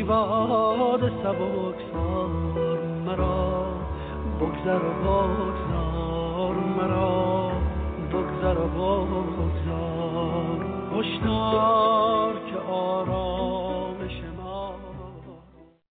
باد سبکسار مرا، بگذر و بگذار مرا، بگذر و بگذار. هشدار که آرام